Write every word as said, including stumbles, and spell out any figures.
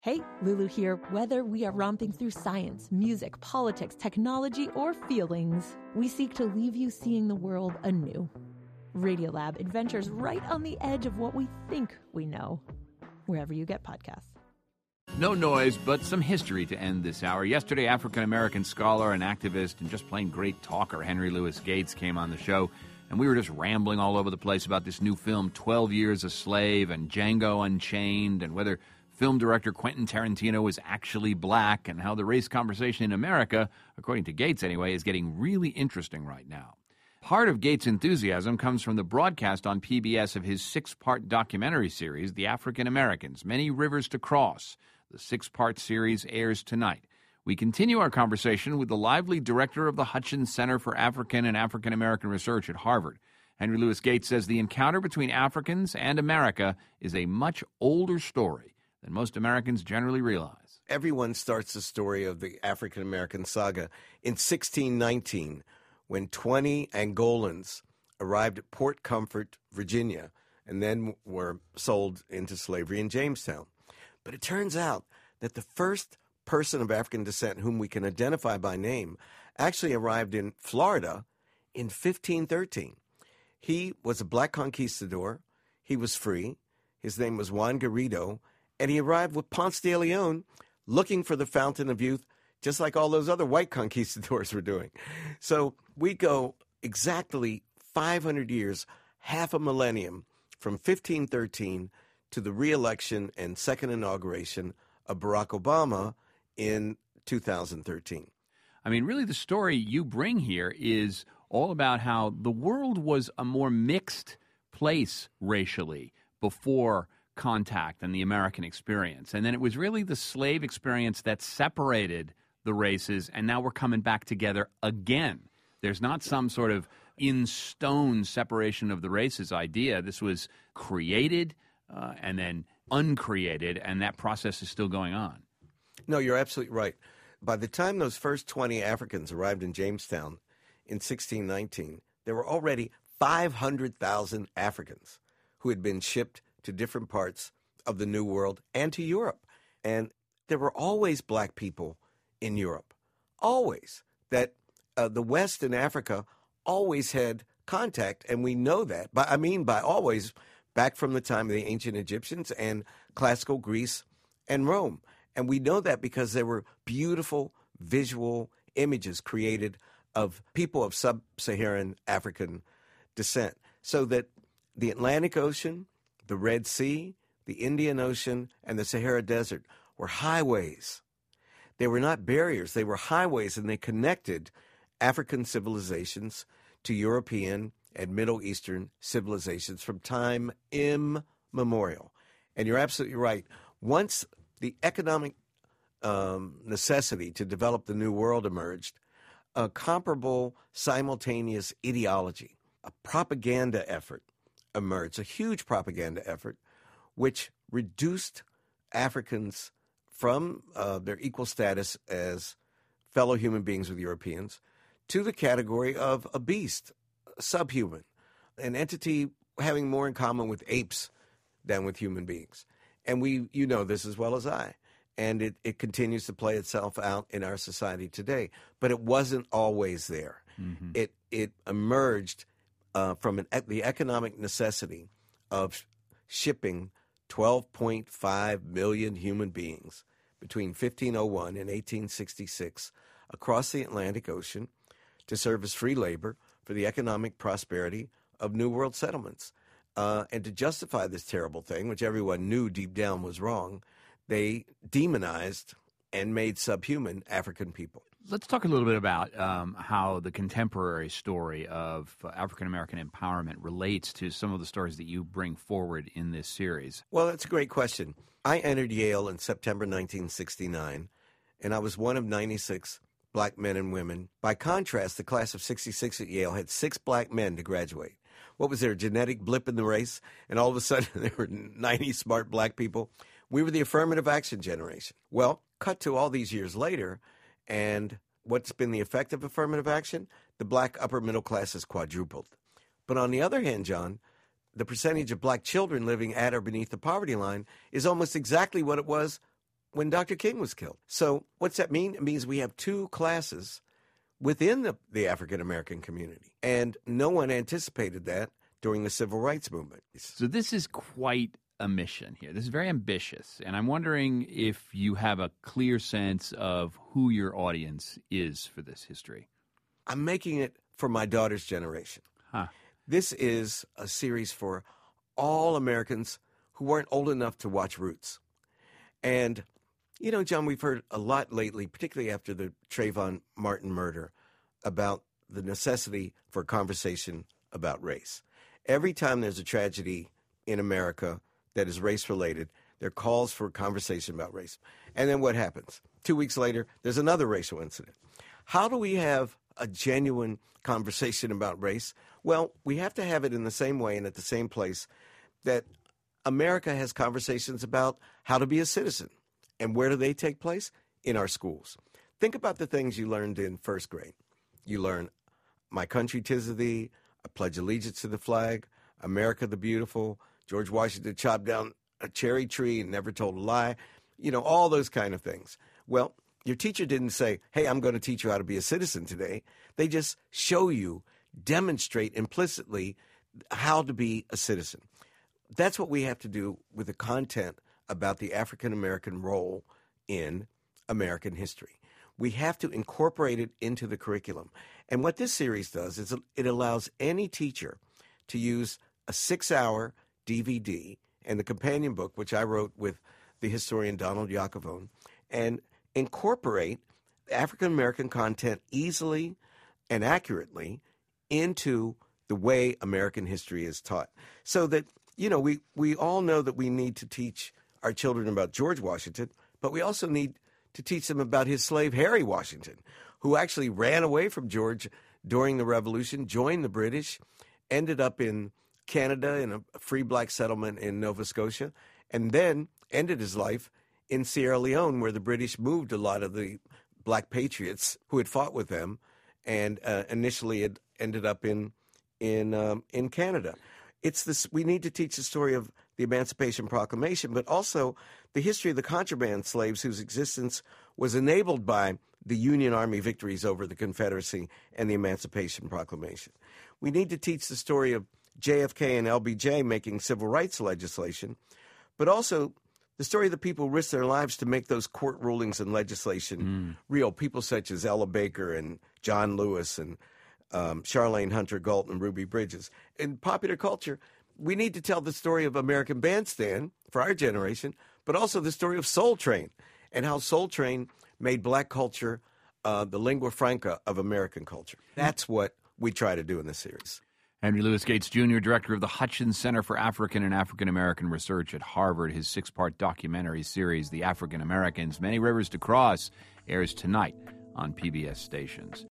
Hey, Lulu here. Whether we are romping through science, music, politics, technology, or feelings, we seek to leave you seeing the world anew. Radiolab adventures right on the edge of what we think we know, wherever you get podcasts. No noise, but some history to end this hour. Yesterday, African-American scholar and activist and just plain great talker Henry Louis Gates came on the show, and we were just rambling all over the place about this new film, twelve years a Slave, and Django Unchained, and whether film director Quentin Tarantino is actually black, and how the race conversation in America, according to Gates anyway, is getting really interesting right now. Part of Gates' enthusiasm comes from the broadcast on P B S of his six-part documentary series, The African Americans, Many Rivers to Cross. The six-part series airs tonight. We continue our conversation with the lively director of the Hutchins Center for African and African American Research at Harvard. Henry Louis Gates says the encounter between Africans and America is a much older story than most Americans generally realize. Everyone starts the story of the African American saga in sixteen nineteen, when twenty Angolans arrived at Port Comfort, Virginia, and then were sold into slavery in Jamestown. But it turns out that the first person of African descent whom we can identify by name actually arrived in Florida in fifteen thirteen. He was a black conquistador. He was free. His name was Juan Garrido, and he arrived with Ponce de Leon looking for the Fountain of Youth, just like all those other white conquistadors were doing. So we go exactly five hundred years, half a millennium, from fifteen thirteen to the re-election and second inauguration of Barack Obama in two thousand thirteen. I mean, really the story you bring here is all about how the world was a more mixed place racially before contact and the American experience. And then it was really the slave experience that separated the races, and now we're coming back together again. There's not some sort of in-stone separation of the races idea. This was created uh, and then uncreated, and that process is still going on. No, you're absolutely right. By the time those first twenty Africans arrived in Jamestown in sixteen nineteen, there were already five hundred thousand Africans who had been shipped to different parts of the New World and to Europe. And there were always black people in Europe, always. That uh, the West and Africa always had contact, and we know that. But I mean by always, back from the time of the ancient Egyptians and classical Greece and Rome. And we know that because there were beautiful visual images created of people of sub-Saharan African descent. So that the Atlantic Ocean, the Red Sea, the Indian Ocean, and the Sahara Desert were highways. They were not barriers. They were highways, and they connected African civilizations to European and Middle Eastern civilizations from time immemorial. And you're absolutely right. Once the economic um, necessity to develop the New World emerged, a comparable simultaneous ideology, a propaganda effort emerged, a huge propaganda effort, which reduced Africans from uh, their equal status as fellow human beings with Europeans to the category of a beast, a subhuman, an entity having more in common with apes than with human beings. And we, you know this as well as I, and it, it continues to play itself out in our society today. But it wasn't always there. Mm-hmm. It it emerged uh, from an, the economic necessity of shipping twelve point five million human beings between fifteen oh one and eighteen sixty-six across the Atlantic Ocean to serve as free labor for the economic prosperity of New World settlements. Uh, and to justify this terrible thing, which everyone knew deep down was wrong, they demonized and made subhuman African people. Let's talk a little bit about um, how the contemporary story of uh, African-American empowerment relates to some of the stories that you bring forward in this series. Well, that's a great question. I entered Yale in September nineteen sixty-nine, and I was one of ninety-six black men and women. By contrast, the class of sixty-six at Yale had six black men to graduate. What was there, a genetic blip in the race? And all of a sudden, there were ninety smart black people. We were the affirmative action generation. Well, cut to all these years later, and what's been the effect of affirmative action? The black upper middle class has quadrupled. But on the other hand, John, the percentage of black children living at or beneath the poverty line is almost exactly what it was when Doctor King was killed. So what's that mean? It means we have two classes within the, the African-American community. And no one anticipated that during the Civil Rights Movement. So this is quite a mission here. This is very ambitious. And I'm wondering if you have a clear sense of who your audience is for this history. I'm making it for my daughter's generation. Huh. This is a series for all Americans who weren't old enough to watch Roots. And, you know, John, we've heard a lot lately, particularly after the Trayvon Martin murder, about the necessity for conversation about race. Every time there's a tragedy in America that is race-related, there are calls for a conversation about race. And then what happens? Two weeks later, there's another racial incident. How do we have a genuine conversation about race? Well, we have to have it in the same way and at the same place that America has conversations about how to be a citizen. And where do they take place? In our schools. Think about the things you learned in first grade. You learn, My Country 'Tis of Thee, I Pledge Allegiance to the Flag, America the Beautiful, George Washington chopped down a cherry tree and never told a lie, you know, all those kind of things. Well, your teacher didn't say, hey, I'm going to teach you how to be a citizen today. They just show you, demonstrate implicitly how to be a citizen. That's what we have to do with the content about the African-American role in American history. We have to incorporate it into the curriculum. And what this series does is it allows any teacher to use a six-hour D V D and the companion book, which I wrote with the historian Donald Yacovone, and incorporate African-American content easily and accurately into the way American history is taught. So that, you know, we, we all know that we need to teach our children about George Washington, but we also need to teach them about his slave, Harry Washington, who actually ran away from George during the Revolution, joined the British, ended up in Canada in a free black settlement in Nova Scotia, and then ended his life in Sierra Leone, where the British moved a lot of the black patriots who had fought with them, and uh, initially had ended up in in um, in Canada. It's this. We need to teach the story of the Emancipation Proclamation, but also the history of the contraband slaves whose existence was enabled by the Union Army victories over the Confederacy and the Emancipation Proclamation. We need to teach the story of J F K and L B J making civil rights legislation, but also the story of the people who risked their lives to make those court rulings and legislation mm. real. People such as Ella Baker and John Lewis and um, Charlene Hunter Galton and Ruby Bridges. In popular culture, we need to tell the story of American Bandstand for our generation, but also the story of Soul Train and how Soul Train made black culture uh, the lingua franca of American culture. That's what we try to do in this series. Henry Louis Gates, Junior, director of the Hutchins Center for African and African American Research at Harvard. His six-part documentary series, The African Americans, Many Rivers to Cross, airs tonight on P B S stations.